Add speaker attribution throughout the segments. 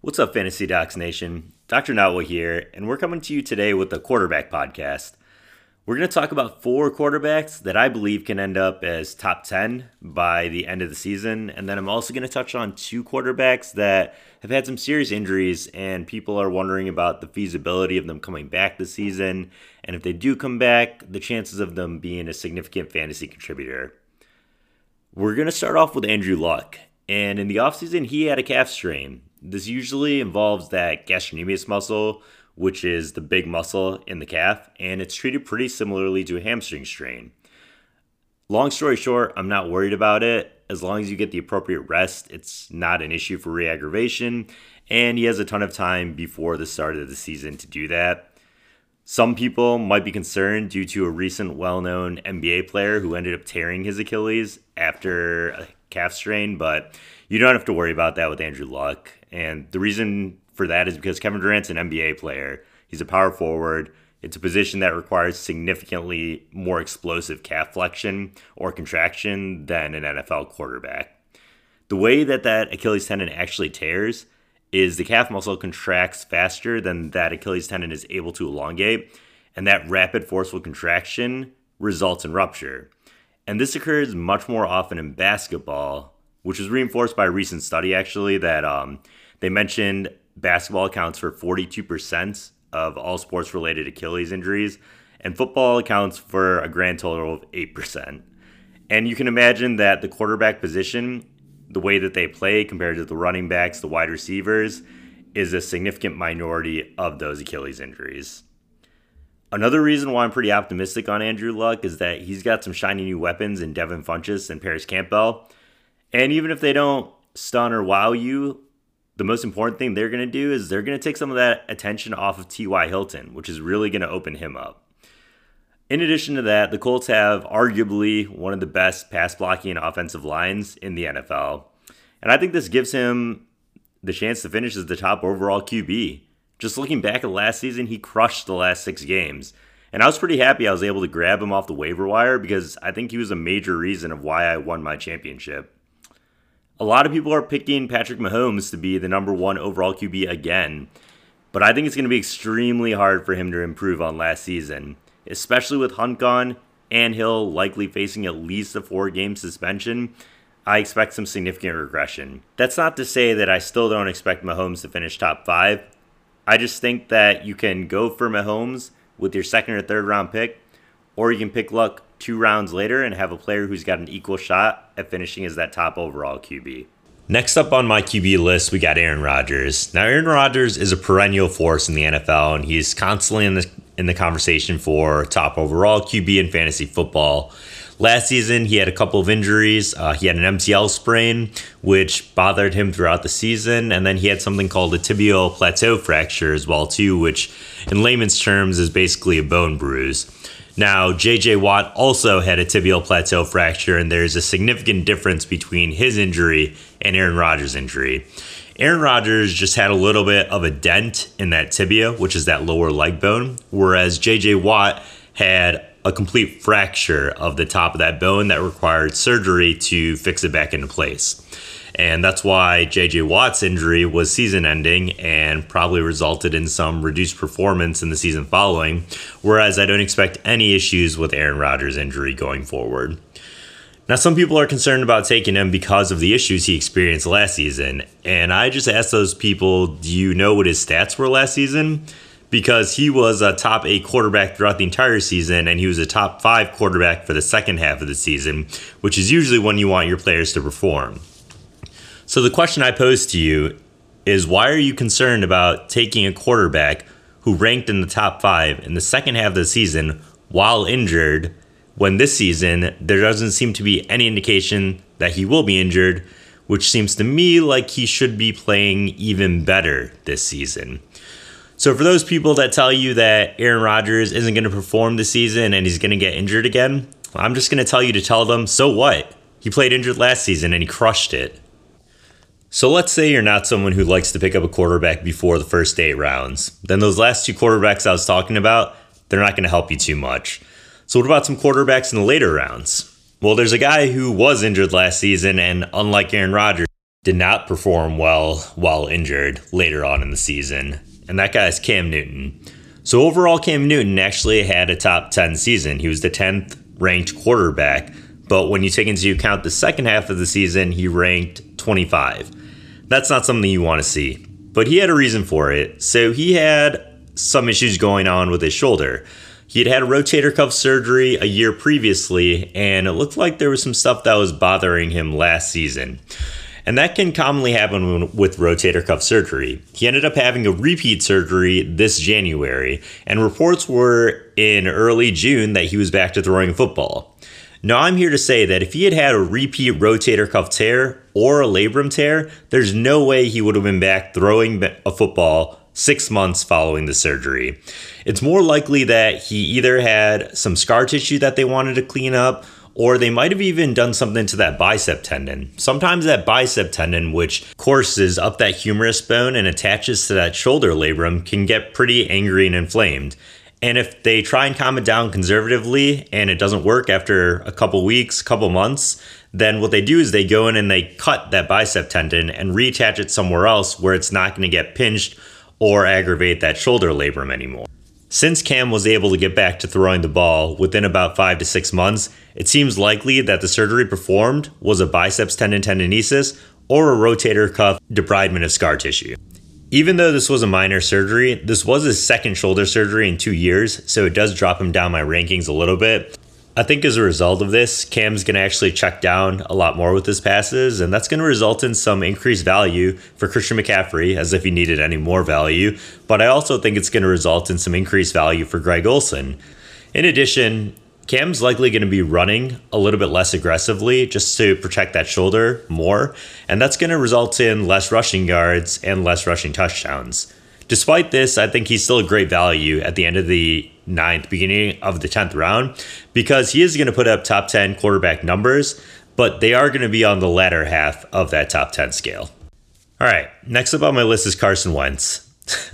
Speaker 1: What's up, Fantasy Docs Nation? Dr. Notwa here, and we're coming to you today with the quarterback podcast. We're going to talk about 4 quarterbacks that I believe can end up as top 10 by the end of the season, and then I'm also going to touch on 2 quarterbacks that have had some serious injuries, and people are wondering about the feasibility of them coming back this season, and if they do come back, the chances of them being a significant fantasy contributor. We're going to start off with Andrew Luck, and in the offseason, he had a calf strain. This usually involves that gastrocnemius muscle, which is the big muscle in the calf, and it's treated pretty similarly to a hamstring strain. Long story short, I'm not worried about it. As long as you get the appropriate rest, it's not an issue for re-aggravation, and he has a ton of time before the start of the season to do that. Some people might be concerned due to a recent well-known NBA player who ended up tearing his Achilles after a calf strain, but you don't have to worry about that with Andrew Luck. And the reason for that is because Kevin Durant's an NBA player. He's a power forward. It's a position that requires significantly more explosive calf flexion or contraction than an NFL quarterback. The way that Achilles tendon actually tears is the calf muscle contracts faster than that Achilles tendon is able to elongate, and that rapid forceful contraction results in rupture. And this occurs much more often in basketball, which was reinforced by a recent study actually that they mentioned basketball accounts for 42% of all sports-related Achilles injuries, and football accounts for a grand total of 8%. And you can imagine that the quarterback position, the way that they play compared to the running backs, the wide receivers, is a significant minority of those Achilles injuries. Another reason why I'm pretty optimistic on Andrew Luck is that he's got some shiny new weapons in Devin Funchess and Paris Campbell. And even if they don't stun or wow you, the most important thing they're going to do is they're going to take some of that attention off of T.Y. Hilton, which is really going to open him up. In addition to that, the Colts have arguably one of the best pass blocking and offensive lines in the NFL. And I think this gives him the chance to finish as the top overall QB. Just looking back at last season, he crushed the last 6 games. And I was pretty happy I was able to grab him off the waiver wire because I think he was a major reason of why I won my championship. A lot of people are picking Patrick Mahomes to be the number 1 overall QB again, but I think it's going to be extremely hard for him to improve on last season, especially with Hunt gone and Hill likely facing at least a 4-game suspension. I expect some significant regression. That's not to say that I still don't expect Mahomes to finish top 5. I just think that you can go for Mahomes with your 2nd or 3rd round pick, or you can pick Luck 2 rounds later and have a player who's got an equal shot at finishing as that top overall QB. Next up on my QB list, we got Aaron Rodgers. Now, Aaron Rodgers is a perennial force in the NFL, and he's constantly in the conversation for top overall QB in fantasy football. Last season, he had a couple of injuries. He had an MCL sprain, which bothered him throughout the season, and then he had something called a tibial plateau fracture as well, too, which in layman's terms is basically a bone bruise. Now, J.J. Watt also had a tibial plateau fracture, and there's a significant difference between his injury and Aaron Rodgers' injury. Aaron Rodgers just had a little bit of a dent in that tibia, which is that lower leg bone, whereas J.J. Watt had a complete fracture of the top of that bone that required surgery to fix it back into place. And that's why J.J. Watt's injury was season-ending and probably resulted in some reduced performance in the season following, whereas I don't expect any issues with Aaron Rodgers' injury going forward. Now, some people are concerned about taking him because of the issues he experienced last season, and I just asked those people, do you know what his stats were last season? Because he was a top 8 quarterback throughout the entire season, and he was a top 5 quarterback for the second half of the season, which is usually when you want your players to perform. So the question I pose to you is, why are you concerned about taking a quarterback who ranked in the top 5 in the second half of the season while injured, when this season there doesn't seem to be any indication that he will be injured, which seems to me like he should be playing even better this season? So for those people that tell you that Aaron Rodgers isn't going to perform this season and he's going to get injured again, I'm just going to tell you to tell them, so what? He played injured last season and he crushed it. So let's say you're not someone who likes to pick up a quarterback before the first 8 rounds. Then those last 2 quarterbacks I was talking about, they're not going to help you too much. So what about some quarterbacks in the later rounds? Well, there's a guy who was injured last season, and unlike Aaron Rodgers, did not perform well while injured later on in the season, and that guy is Cam Newton. So overall, Cam Newton actually had a top 10 season. He was the 10th ranked quarterback, but when you take into account the second half of the season, he ranked 25. That's not something you want to see, but he had a reason for it. So he had some issues going on with his shoulder. He had a rotator cuff surgery a year previously, and it looked like there was some stuff that was bothering him last season. And that can commonly happen with rotator cuff surgery. He ended up having a repeat surgery this January, and reports were in early June that he was back to throwing a football. Now, I'm here to say that if he had had a repeat rotator cuff tear or a labrum tear, there's no way he would have been back throwing a football 6 months following the surgery. It's more likely that he either had some scar tissue that they wanted to clean up, or they might have even done something to that bicep tendon. Sometimes that bicep tendon, which courses up that humerus bone and attaches to that shoulder labrum, can get pretty angry and inflamed. And if they try and calm it down conservatively and it doesn't work after a couple weeks, couple months, then what they do is they go in and they cut that bicep tendon and reattach it somewhere else where it's not going to get pinched or aggravate that shoulder labrum anymore. Since Cam was able to get back to throwing the ball within about 5 to 6 months, it seems likely that the surgery performed was a biceps tendon tendinosis or a rotator cuff debridement of scar tissue. Even though this was a minor surgery, this was his second shoulder surgery in 2 years, so it does drop him down my rankings a little bit. I think as a result of this, Cam's going to actually check down a lot more with his passes, and that's going to result in some increased value for Christian McCaffrey, as if he needed any more value, but I also think it's going to result in some increased value for Greg Olsen. In addition, Cam's likely going to be running a little bit less aggressively just to protect that shoulder more, and that's going to result in less rushing yards and less rushing touchdowns. Despite this, I think he's still a great value at the end of the 9th, beginning of the 10th round, because he is going to put up top 10 quarterback numbers, but they are going to be on the latter half of that top 10 scale. All right, next up on my list is Carson Wentz.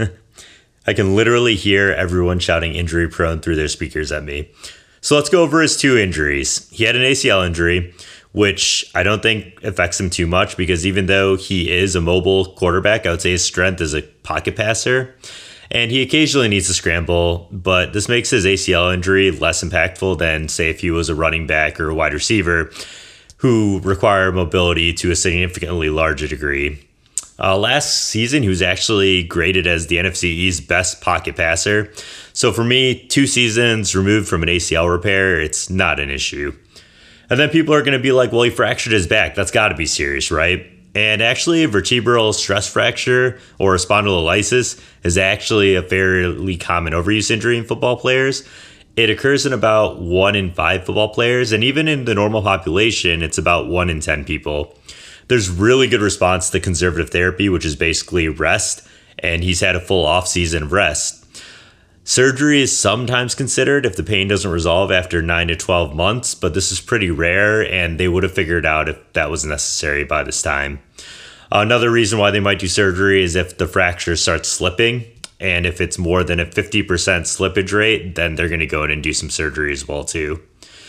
Speaker 1: I can literally hear everyone shouting injury prone through their speakers at me. So let's go over his 2 injuries. He had an ACL injury, which I don't think affects him too much because even though he is a mobile quarterback, I would say his strength is a pocket passer. And he occasionally needs to scramble, but this makes his ACL injury less impactful than, say, if he was a running back or a wide receiver who require mobility to a significantly larger degree. Last season, he was actually graded as the NFC East's best pocket passer. So for me, 2 seasons removed from an ACL repair, it's not an issue. And then people are going to be like, well, he fractured his back. That's got to be serious, right? And actually, a vertebral stress fracture or a spondylolysis is actually a fairly common overuse injury in football players. It occurs in about 1 in 5 football players, and even in the normal population, it's about 1 in 10 people. There's really good response to conservative therapy, which is basically rest, and he's had a full off-season of rest. Surgery is sometimes considered if the pain doesn't resolve after 9 to 12 months, but this is pretty rare, and they would have figured out if that was necessary by this time. Another reason why they might do surgery is if the fracture starts slipping, and if it's more than a 50% slippage rate, then they're going to go in and do some surgery as well too.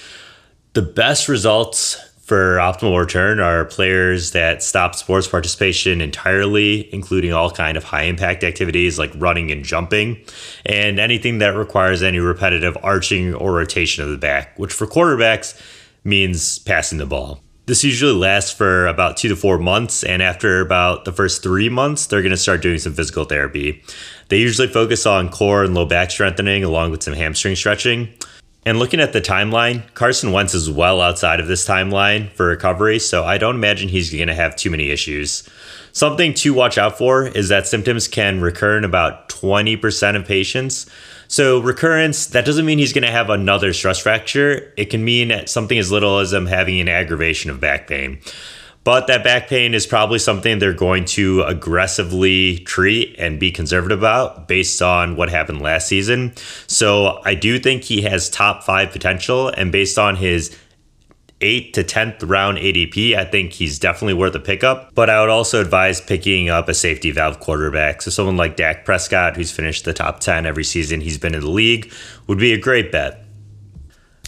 Speaker 1: The best results for optimal return are players that stop sports participation entirely, including all kind of high impact activities like running and jumping, and anything that requires any repetitive arching or rotation of the back, which for quarterbacks means passing the ball. This usually lasts for about 2 to 4 months, and after about the first 3 months, they're going to start doing some physical therapy. They usually focus on core and low back strengthening along with some hamstring stretching. And looking at the timeline, Carson Wentz is well outside of this timeline for recovery, so I don't imagine he's going to have too many issues. Something to watch out for is that symptoms can recur in about 20% of patients. So recurrence, that doesn't mean he's going to have another stress fracture. It can mean something as little as him having an aggravation of back pain. But that back pain is probably something they're going to aggressively treat and be conservative about based on what happened last season. So I do think he has top 5 potential, and based on his 8th to 10th round ADP, I think he's definitely worth a pickup. But I would also advise picking up a safety valve quarterback. So someone like Dak Prescott, who's finished the top 10 every season he's been in the league, would be a great bet.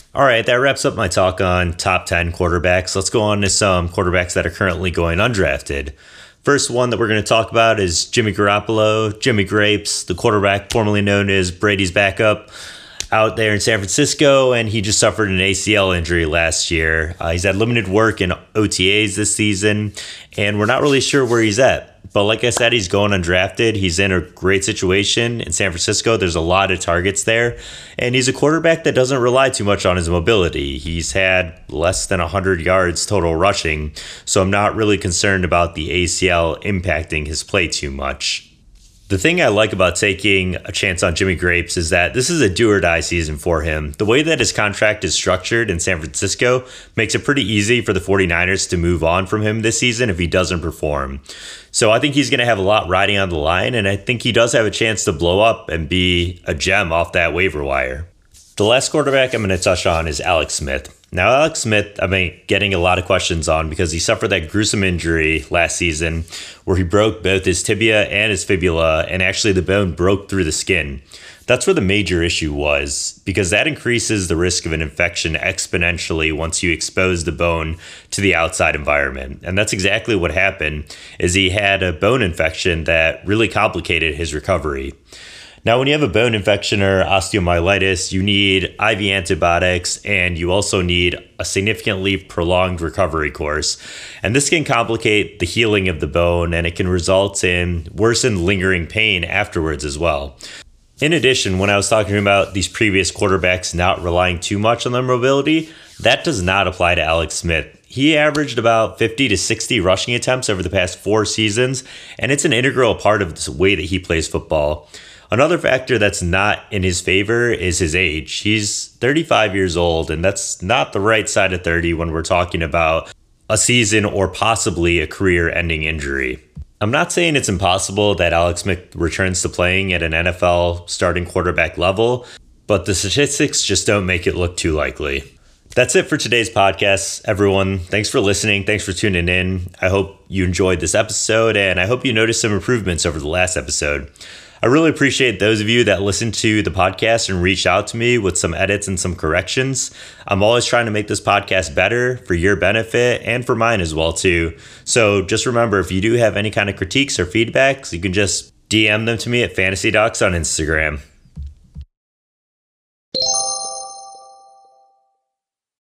Speaker 1: All right, that wraps up my talk on top 10 quarterbacks. Let's go on to some quarterbacks that are currently going undrafted. First one that we're going to talk about is Jimmy Garoppolo, Jimmy Grapes, the quarterback formerly known as Brady's backup, out there in San Francisco, and he just suffered an ACL injury last year. He's had limited work in OTAs this season, and we're not really sure where he's at. But like I said, he's going undrafted. He's in a great situation in San Francisco. There's a lot of targets there. And he's a quarterback that doesn't rely too much on his mobility. He's had less than 100 yards total rushing. So I'm not really concerned about the ACL impacting his play too much. The thing I like about taking a chance on Jimmy Grapes is that this is a do-or-die season for him. The way that his contract is structured in San Francisco makes it pretty easy for the 49ers to move on from him this season if he doesn't perform. So I think he's going to have a lot riding on the line, and I think he does have a chance to blow up and be a gem off that waiver wire. The last quarterback I'm going to touch on is Alex Smith. Now, Alex Smith, I've been getting a lot of questions on because he suffered that gruesome injury last season where he broke both his tibia and his fibula, and actually the bone broke through the skin. That's where the major issue was, because that increases the risk of an infection exponentially once you expose the bone to the outside environment. And that's exactly what happened, is he had a bone infection that really complicated his recovery. Now, when you have a bone infection or osteomyelitis, you need IV antibiotics, and you also need a significantly prolonged recovery course. And this can complicate the healing of the bone, and it can result in worsened lingering pain afterwards as well. In addition, when I was talking about these previous quarterbacks not relying too much on their mobility, that does not apply to Alex Smith. He averaged about 50 to 60 rushing attempts over the past 4 seasons, and it's an integral part of the way that he plays football. Another factor that's not in his favor is his age. He's 35 years old, and that's not the right side of 30 when we're talking about a season or possibly a career-ending injury. I'm not saying it's impossible that Alex Smith returns to playing at an NFL starting quarterback level, but the statistics just don't make it look too likely. That's it for today's podcast, everyone. Thanks for listening. Thanks for tuning in. I hope you enjoyed this episode, and I hope you noticed some improvements over the last episode. I really appreciate those of you that listen to the podcast and reach out to me with some edits and some corrections. I'm always trying to make this podcast better for your benefit and for mine as well too. So just remember, if you do have any kind of critiques or feedbacks, you can just DM them to me at Fantasy Docs on Instagram.